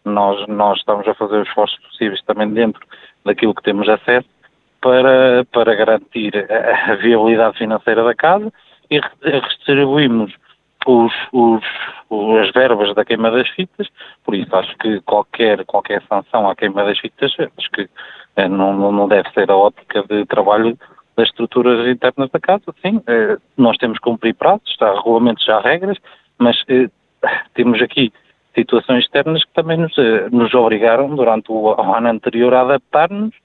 Nós estamos a fazer os esforços possíveis também dentro daquilo que temos acesso para garantir a viabilidade financeira da casa e redistribuímos as verbas da queima das fitas. Por isso acho que qualquer sanção à queima das fitas, acho que não deve ser a ótica de trabalho das estruturas internas da casa. Sim, nós temos que cumprir prazos, há regulamentos, há regras, mas temos aqui situações externas que também nos obrigaram durante o ano anterior a adaptar-nos